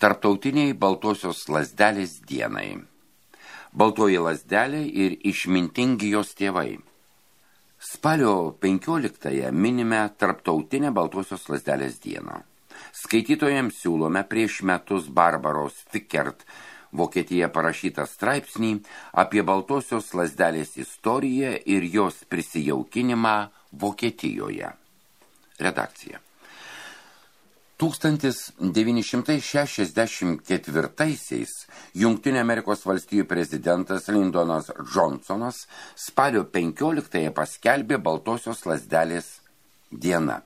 Tarptautiniai baltosios lazdelės dienai. Baltoji lazdelė ir išmintingi jos tėvai. Spalio 15-ąją minime Tarptautinę baltosios lazdelės dieną. Skaitytojams siūlome prieš metus Barbaros Fickert Vokietija parašytą straipsnį apie baltosios lazdelės istoriją ir jos prisijaukinimą Vokietijoje. Redakcija. 1964-aisiais Jungtinių Amerikos valstijų prezidentas Lyndonas Johnsonas spalio 15-ąją paskelbė baltosios lazdelės dieną.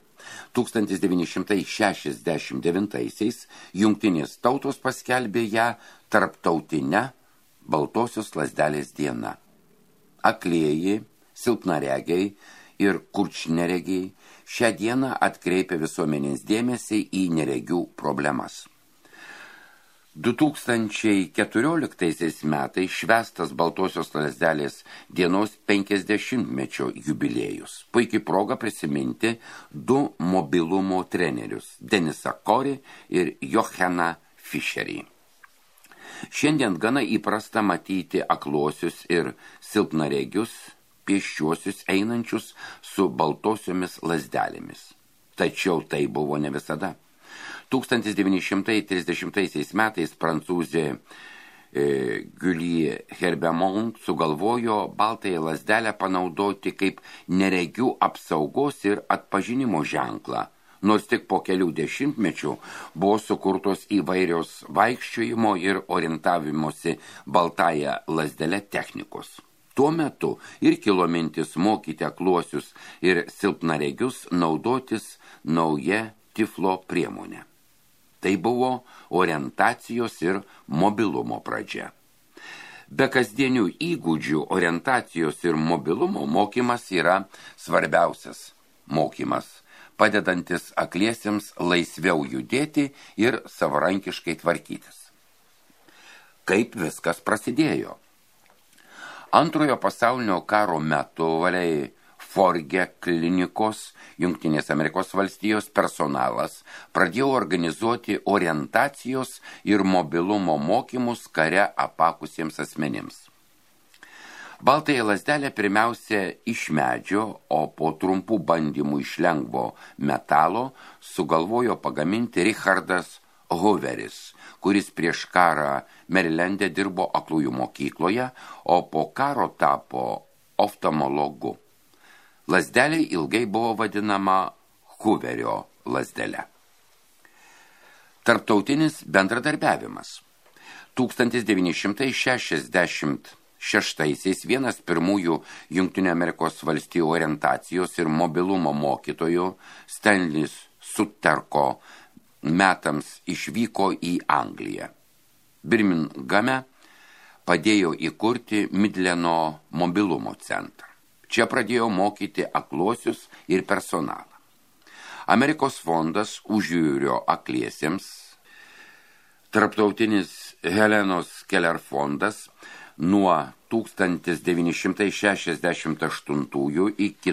1969-aisiais Jungtinės tautos paskelbė ją tarptautinę baltosios lazdelės diena. Aklieji, silpnaregiai ir kurčneregiai šią dieną atkreipia visuomenės dėmesį į neregių problemas. 2014 metais švęstas baltosios lazdelės dienos 50-mečio jubiliejus. Puikiai proga prisiminti du mobilumo trenerius – Denisą Korį ir Johaną Fischerį. Šiandien gana įprasta matyti akluosius ir silpnaregius pėsčiuosius einančius su baltosiomis lazdelėmis. Tačiau tai buvo ne visada. 1930 metais prancūzė Julie Herbemont sugalvojo baltąją lazdelę panaudoti kaip neregių apsaugos ir atpažinimo ženklą, nors tik po kelių dešimtmečių buvo sukurtos įvairios vaikščiojimo ir orientavimosi baltąją lazdelę technikos. Tuo metu ir kilo mintis mokyti akluosius ir silpnaregius naudotis nauja tiflo priemonė. Tai buvo orientacijos ir mobilumo pradžia. Be kasdienių įgūdžių orientacijos ir mobilumo mokymas yra svarbiausias mokymas, padedantis akliesiems laisviau judėti ir savarankiškai tvarkytis. Kaip viskas prasidėjo? Antrojo pasaulinio karo metu Valiai Forge klinikos Jungtinės Amerikos valstijos personalas pradėjo organizuoti orientacijos ir mobilumo mokymus kare apakusiems asmenims. Baltąją lazdelę pirmiausia iš medžio, o po trumpų bandymų iš lengvo metalo sugalvojo pagaminti Richardas Hooveris, kuris prieš karą Merilende dirbo aklųjų mokykloje, o po karo tapo oftalmologu. Lazdelė ilgai buvo vadinama Hooverio lazdele. Tarptautinis bendradarbiavimas. 1966 vienas pirmųjų Jungtinių Amerikos valstijų orientacijos ir mobilumo mokytojų Stanlis Sutterko metams išvyko į Angliją. Birmingame padėjo įkurti Midleno mobilumo centrą. Čia pradėjo mokyti akluosius ir personalą. Amerikos fondas užjūrio akliesiems, tarptautinis Helenos Keller fondas nuo 1968 iki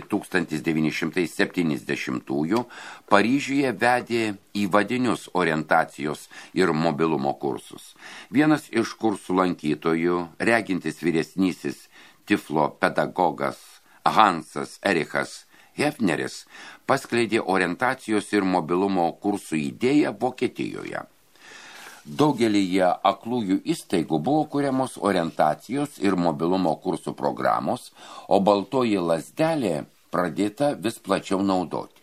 1970 Paryžiuje vedė įvadinius orientacijos ir mobilumo kursus. Vienas iš kursų lankytojų, regintis vyresnysis tiflo pedagogas Hansas Erichas Hefneris, paskleidė orientacijos ir mobilumo kursų idėją Vokietijoje. Daugelyje aklųjų įstaigų buvo kuriamos orientacijos ir mobilumo kursų programos, o baltoji lazdelė pradėta vis plačiau naudoti.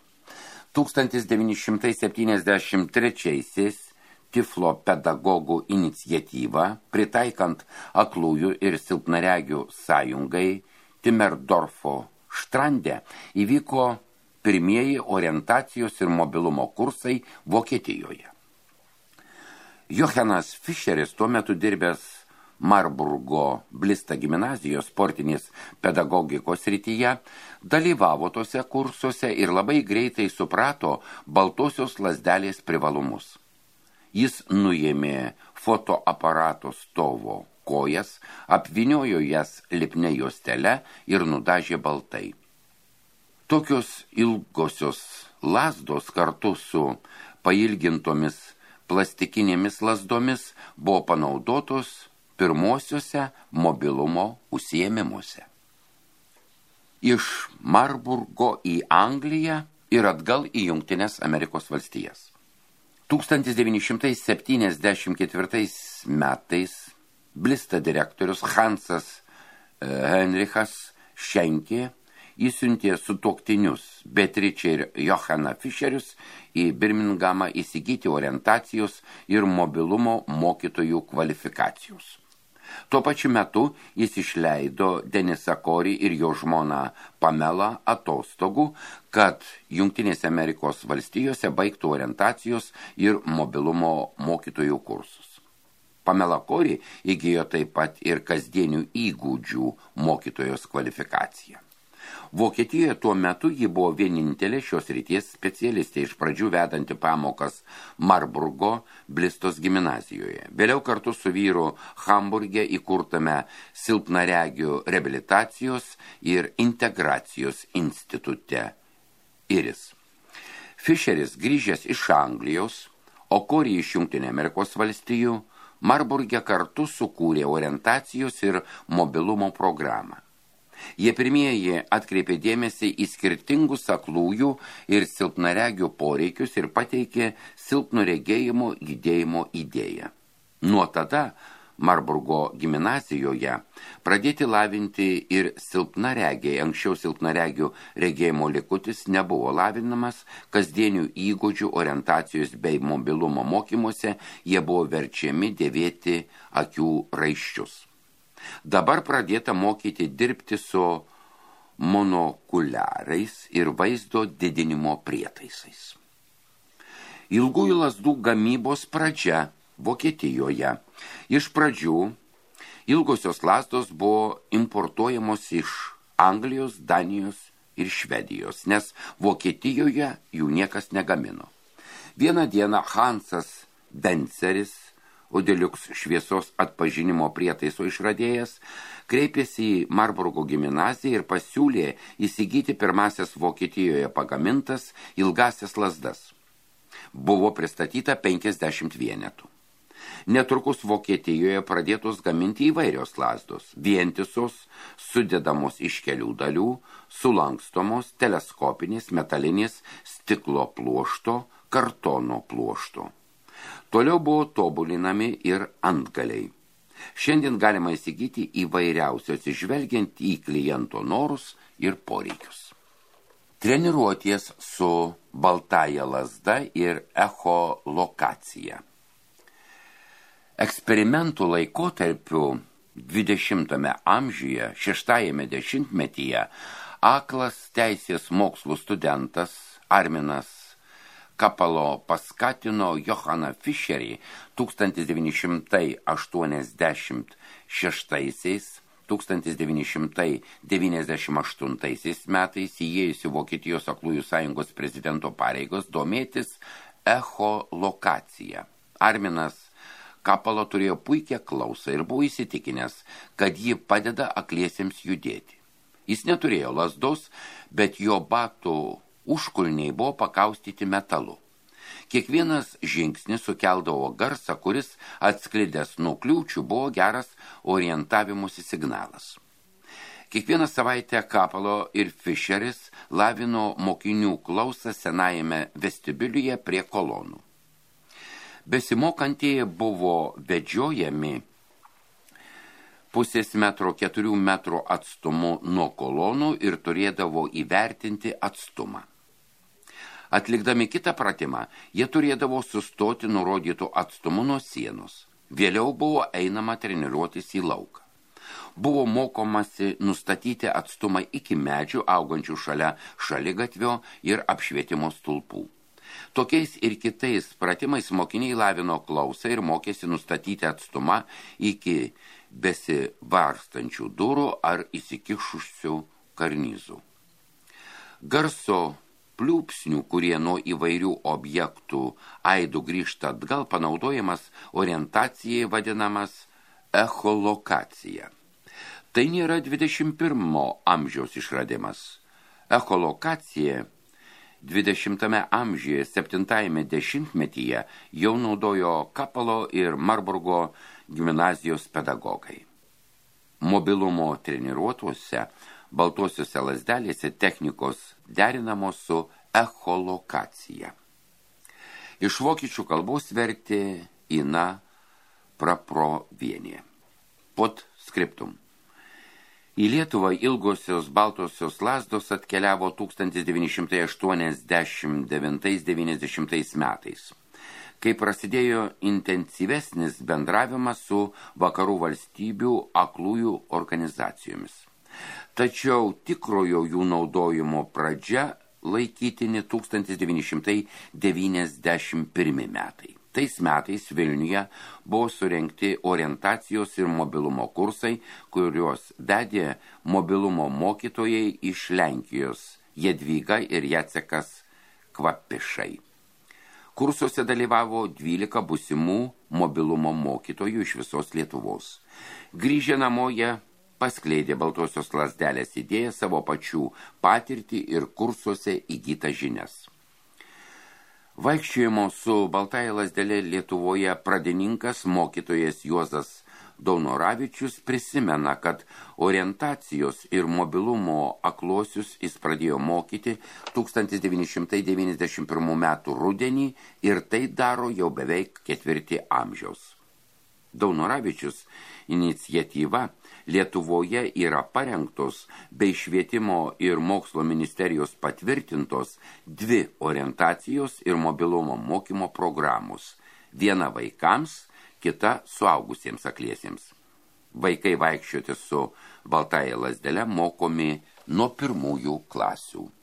1973 tiflo pedagogų iniciatyva, pritaikant aklųjų ir silpnaregių sąjungai Timmerdorfo Štrande, įvyko pirmieji orientacijos ir mobilumo kursai Vokietijoje. Johanas Fischeris, tuo metu dirbęs Marburgo Blista gimnazijos sportinės pedagogikos srityje, dalyvavo tose kursuose ir labai greitai suprato baltosios lazdelės privalumus. Jis nuėmė fotoaparato stovo kojas, apvyniojo jas lipnia juostele ir nudažė baltai. Tokios ilgosios lazdos kartu su pailgintomis plastikinėmis lazdomis buvo panaudotos pirmosiuose mobilumo užsiėmimuose. Iš Marburgo į Angliją ir atgal į Jungtines Amerikos valstijas. 1974 metais Blista direktorius Hansas Heinrichas Schenkė įsiuntė sutuoktinius Beatričę ir Johanną Fischerius į Birmingamą įsigyti orientacijos ir mobilumo mokytojų kvalifikacijos. Tuo pačiu metu jis išleido Denisą Korį ir jo žmoną Pamelą atostogų, kad Jungtinėse Amerikos valstijose baigtų orientacijos ir mobilumo mokytojų kursus. Pamela Korį įgijo taip pat ir kasdienių įgūdžių mokytojos kvalifikaciją. Vokietijoje tuo metu ji buvo vienintelė šios ryties specialistė, iš pradžių vedanti pamokas Marburgo Blistos gimnazijoje. Vėliau kartu su vyru Hamburge įkurtame silpnaregių reabilitacijos ir integracijos institute IRIS. Fischeris grįžęs iš Anglijos, o Korį iš Jungtinių Amerikos valstijų, Marburge kartu sukūrė orientacijos ir mobilumo programą. Jie pirmieji atkreipė dėmesį į skirtingus aklųjų ir silpnaregių poreikius ir pateikė silpno regėjimo judėjimo idėją. Nuo tada Marburgo gimnazijoje pradėti lavinti ir silpnaregiai. Anksčiau silpnaregių regėjimo likutis nebuvo lavinamas, kasdienių įgūdžių, orientacijos bei mobilumo mokymuose jie buvo verčiami dėvėti akių raiščius. Dabar pradėta mokyti dirbti su monokuliarais ir vaizdo didinimo prietaisais. Ilgųjų lazdų gamybos pradžia Vokietijoje. Iš pradžių ilgosios lazdos buvo importuojamos iš Anglijos, Danijos ir Švedijos, nes Vokietijoje jų niekas negamino. Vieną dieną Hansas Benceris, Odeliuks šviesos atpažinimo prietaiso išradėjas, kreipėsi į Marburgo gimnaziją ir pasiūlė įsigyti pirmasias Vokietijoje pagamintas ilgasias lazdas. Buvo pristatyta 50 vienetų. Netrukus Vokietijoje pradėtos gaminti įvairios lazdos, vientisos, sudedamos iš kelių dalių, sulankstomos, teleskopinės, metalinės, stiklo pluošto, kartono pluošto. Toliau buvo tobulinami ir antgaliai. Šiandien galima įsigyti įvairiausios, atsižvelgiant į kliento norus ir poreikius. Treniruoties su baltąja lazda ir echolokacija. Eksperimentų laikotarpiu 20 amžiuje, 6 dešimtmetyje, aklas teisės mokslų studentas Arminas Kapalo paskatino Johanną Fischerį 1996–1998 metais įėjusi Vokietijos aklųjų sąjungos prezidento pareigos domėtis echolokacija. Arminas Kapalo turėjo puikią klausą ir buvo įsitikinęs, kad ji padeda akliesiems judėti. Jis neturėjo lazdos, bet jo batų užkulniai buvo pakaustyti metalu. Kiekvienas žingsnis sukeldavo garsą, kuris atsklidęs nuo kliūčių buvo geras orientavimusi signalas. Kiekvieną savaitę Kapalo ir Fischeris lavino mokinių klausą senajame vestibiulyje prie kolonų. Besimokantieji buvo vedžiojami 0,5 metro 4 metrų atstumu nuo kolonų ir turėdavo įvertinti atstumą. Atlikdami kitą pratimą, jie turėdavo sustoti nurodytų atstumu nuo sienos. Vėliau buvo einama treniruotis į lauką. Buvo mokomasi nustatyti atstumą iki medžių augančių šalia šaligatvio ir apšvietimo stulpų. Tokiais ir kitais pratimais mokiniai lavino klausą ir mokėsi nustatyti atstumą iki besivarstančių durų ar įsikišusių karnizų. Garso pliūpsnių, kurie nuo įvairių objektų aidų grįžta atgal, panaudojamas orientacijai vadinamas echolokacija. Tai nėra 21 amžiaus išradimas. Echolokacija 20 amžiuje 7 dešimtmetyje jau naudojo Kapalo ir Marburgo gimnazijos pedagogai. Mobilumo treniruotuose baltuosiuose lazdelėse technikos derinamos su echolokacija. Iš vokiečių kalbos vertė Ina Praprovienė. Pod skriptum. Į Lietuvą ilgosios baltosios lazdos atkeliavo 1989–90 metais, kai prasidėjo intensyvesnis bendravimas su vakarų valstybių aklųjų organizacijomis. Tačiau tikrojo jų naudojimo pradžia laikytini 1991 metai. Tais metais Vilniuje buvo surengti orientacijos ir mobilumo kursai, kuriuos vedė mobilumo mokytojai iš Lenkijos Jadvyga ir Jacekas Kvapišai. Kursuose dalyvavo 12 būsimų mobilumo mokytojų iš visos Lietuvos. Grįžę namo jie paskleidė baltosios lazdelės idėją, savo pačių patirtį ir kursuose įgytą žinias. Vaikščiojimo su baltąja lazdelė Lietuvoje pradininkas mokytojas Juozas Daunoravičius prisimena, kad orientacijos ir mobilumo aklosius jis pradėjo mokyti 1991 metų rudenį ir tai daro jau beveik 4 amžiaus. Daunoravičius iniciatyva Lietuvoje yra parengtos bei švietimo ir mokslo ministerijos patvirtintos 2 orientacijos ir mobilumo mokymo programos. Viena vaikams, kita suaugusiems akliesiems. Vaikai vaikščioti su baltąja lazdele mokomi nuo 1 klasių.